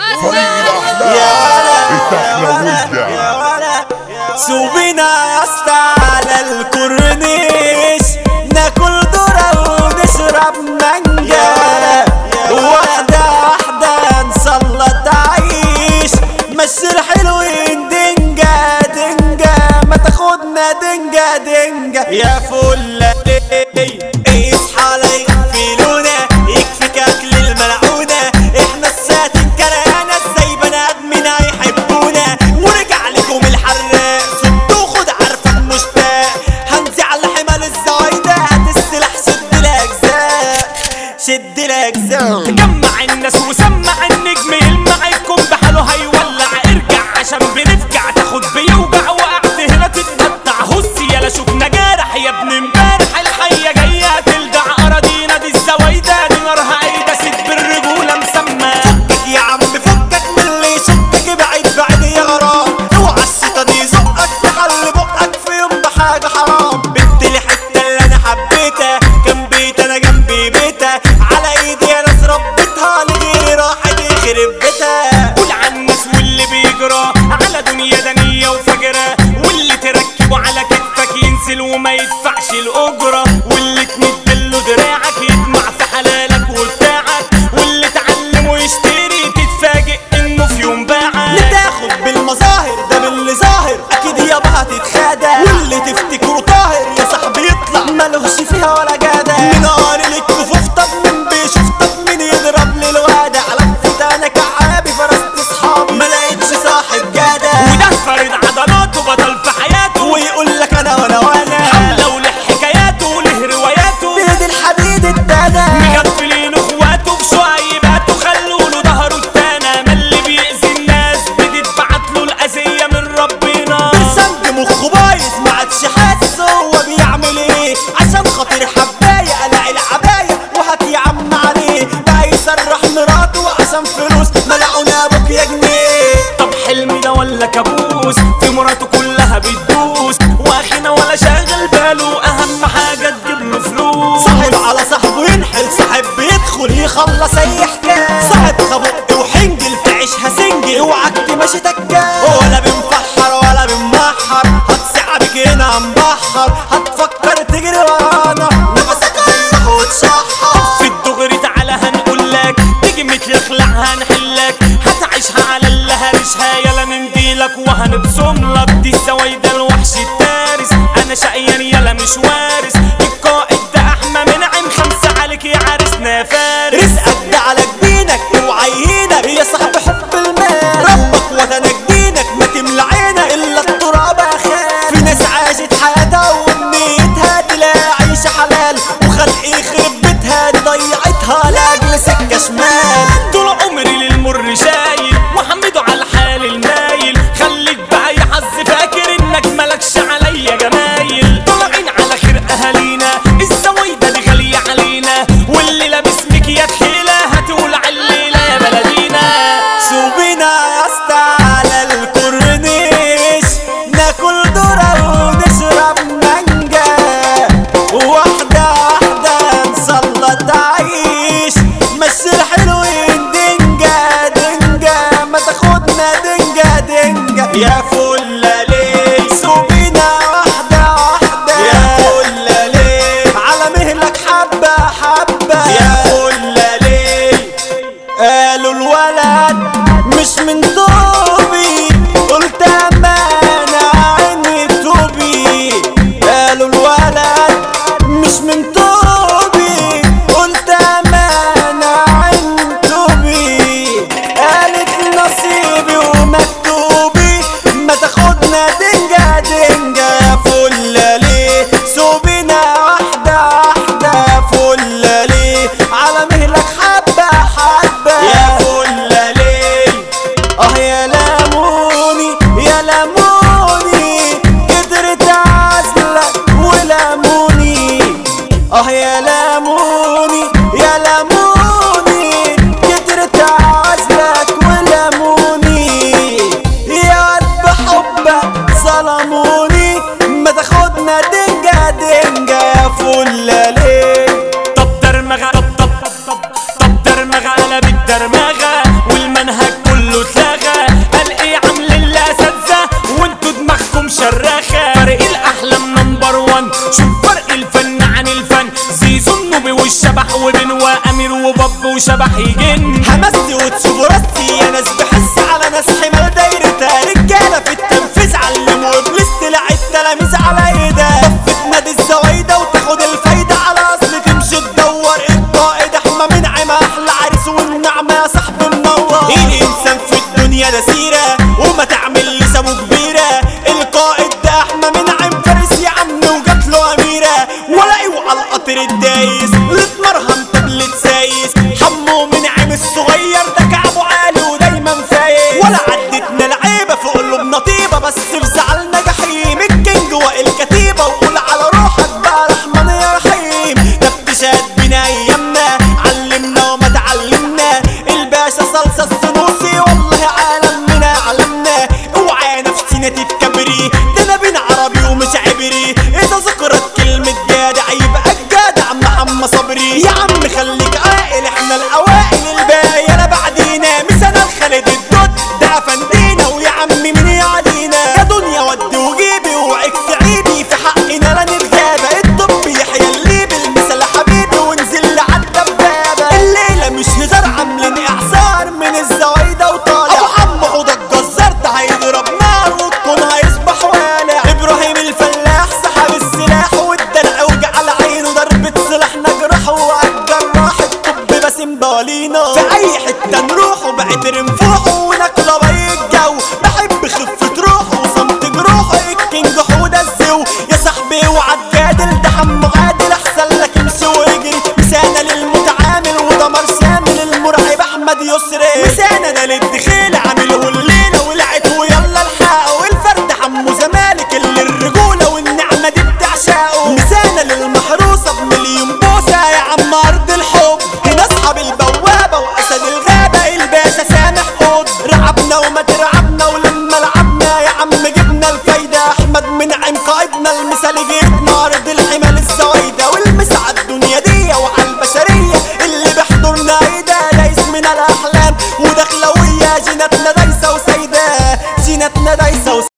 سوبينا يا اسطى على الكورنيش، ناكل ذرة ونشرب مانجا، واحدة واحدة نسلط عيش، مشي الحلوين دنجا دنجا، ما تاخدنا دنجا دنجا يا فلة اصحى لا يغفلونا، يكفيك اكل الملعونة، احنا الساتين كرهانا ازاي بني ادمين هيحبونا، ورجع لكم الحراق صد وخد عارفك مشتاق، هنزي على حمال الزوايدة هات السلاح شد الاجزاء شد الاجزاء، جمع الناس وسمع النجم يلمع الكون بحاله هيولع، ارجع عشان بنفجع تاخد بيوجع، وقعت هنا تتقطع هص يالا شوفنا جارح يا ابن امبارح، الحية جاية هتلدع اراضينا دي الزوايدة دي نارها عيدة ست بالرجولة مسمى، فكك يا عم فكك من اللي يشدك بعيد بعيد يا غرام، اوعى الشيطان يزقك تخلي بقك في يوم بحاجة حرام، بنت لي حتة اللي انا حبيتها كان بيت انا جنبي بيتها، على ايدي يا ناس ربيتها لغيري راحت يخرب بيتها، قول عن الناس واللي بيجرى على دنيا دنية وفجرة، واللي تركبه على كتفك ينزل وما يدفعش الأجرة، واللي تمدله دراعك يطمع في حلالك وبتاعك، واللي تعلمه يشتري تتفاجئ انه في يوم باعك، تاخد بالمظاهر ده باللي ظاهر اكيد يابا هتتخادع، واللي تفتكره طاهر يا صاحبي يطلع ملوش فيها ولا جدع، من قاري لك كفوف طب من بيشوف طب من يضرب للوادع، لفت انا كعابي فرست اصحابي ما لقيتش صاحب جدع، وده فرد عضلاته بطل في حياته، ويقول لك انا وانا حملة وله حكاياته وله رواياته، بيد الحديد التانى مغفلين اخواته بشعيباته خلوا له ظهره التانى، ما اللي بيأذي الناس بتتبعت له الأذية من ربنا، برسمت مخه بايظ ما عادش حاسس هو بيعمل ايه، عشان خاطر حبايه قلع العبايه وهات يا عم عليه، بقى يسرح مراته عشان فلوس ملعونا ابوك يا جنيه، طب حلم ده ولا كابوس في مراته كلها بتدوس، واخينا ولا شاغل باله اهم حاجه تجيب له فلوس، صاحب على صاحبه ينحل صاحب بيدخل يخلص اي حكايه، صاحب خبط وحنجل تعيشها سنجل اوعك تمشي تكه، ولا بنفحر ولا بنمحر هتسعبك هنا مبحر، هتفكر تجري ورانا نفسك هيروح وتشحر، في الدغري تعالى هنقول لك تيجي متلخلع هنحلك، هتعيشها على اللي هرشها يلا ننديلك وهنبصم لك، دي الزوايدة الوحش التارس انا شقيان يلا مش وارث، القائد ده احمى منعم خمسة عليك يا عرسنا فارس، رزقك ده على جبينك اوعى يهينك يا صاحب حب المال، ربك وطنك دينك ما تملى عينك الا التراب اخاف، في ناس عاشت حياتها وامنيتها تلاقي عيشة حلال، وخلق يخرب بيتها ضيعتها لاجل سكة شمال، طول عمري للمر شايل وحمده على الحال المايل، خليك بقى يا حظ فاكر انك ملكش عليا جمايل، طالعين على خير اهالينا الزوايدة دي غالية علينا، واللي لابس مكيات حيلة هتولع الليلة يا بلدينا، سوبينا يا اسطى على الكورنيش، ناكل ذرة ونشرب مانجا، واحدة واحدة نسلط عيش، مشي الحلوين دنجا دنجا، ما تاخدنا دنجا دنجا يا فلة ليه، سوبينا واحدة واحدة يا فلة ليه، على مهلك حبة حبة يا فلة ليه، قالوا الولد مش من طوبي قلت امانة عيني توبي، قالوا الولد مش من طوبي قلت امانة عيني توبي، قالت نصيبي ومكتوبي ما تاخدنا دنجا دنجا يا فلة ليه، سوبينا واحدة واحدة يا فلة ليه، على مهلك حبة حبة يا فلة ليه، اه يا فرصتي يا ناس بحس على ناس حمال دايرتها رجالة في التنفيذ علموا ابليس طلع التلاميذ على ايدها لفت نادي الزوايدة وتاخد الفايدة على اصل تمشي تدور القائد احمى منعم احلى عريس والنعمة يا صاحبي منور الانسان في الدنيا ده سيرة وما تعمل لسانه كبيرة القائد ده احمى منعم فارس يا عم وجات له اميرة ولا اوعى القطر الدايس لتمرهم تبلت سايس حمو منعم الصغير ده كعبه عالي ودايما فايز ولا عدتنا العيبة في قلوبنا طيبة بس في زعلنا جحيم الكينج والكتيبة وقول على روحك بقى رحمن يا رحيم ده بتشهد بينا ايامنا علمنا وما تعلمنا الباشا صلصة السنوسي والله عالمنا علمنا اوعى نفسنا تتكبري ده انا بين عربي ومش عبري اذا ذكرت كلمة جدع يبقى الجدع محمد صبري يا عم خليك عاقل احنا الاوائل الباقي انا بعدينا مثلا خالد الدود ده افندينا ويا عم مين يعدينا يا دنيا ودي وجيبي وعيك تعيبي في حقنا لا نرجابة الطب يحيى اللي بالمثل حبيبي ونزل لعالدبابة الليلة مش هزار عاملين اعصار من الزوايدة وطالع ابو حمو حوض الجزار ده هيضرب نار والكون هيصبح والع ابراهيم الفلاح سحب السلاح والدلع وجعل عينه ضربة سلاح نجرحه وعالجراح الطب باسم بالينا في اي حتة نروحه بقيت رنفوحه وناكله بي الجو بحب خفة روحه وصمت جروحه الكينج حودة الزو يا صاحبي وعالجادل ده حمو عادل احسن لك امشي واجري مسانة للمتعامل ودمر شامل المرعب احمد يسري مسانة للدخيل عامله الليلة ولعت ويلا الحقه والفرد حمو زمالك اللي الرجولة والنعمة دي بتعشقه مسانة للمحروسة بمليون بوسة يا عم ارض الحب هنا اصحاب البوابة واسد الغابة الباشا سامح قد رعبنا وما ترعبنا ولما لعبنا يا عم جبنا الفايدة احمد منعم قائدنا المثال جيتنا ارض الحمال الزوايدة والمسعى الدنيا دي وعلى البشرية اللي بيحضرنا ايده دايس من الاحلام ودخلوية جيناتنا دايسة وسايدة جيناتنا دايسة وسايدة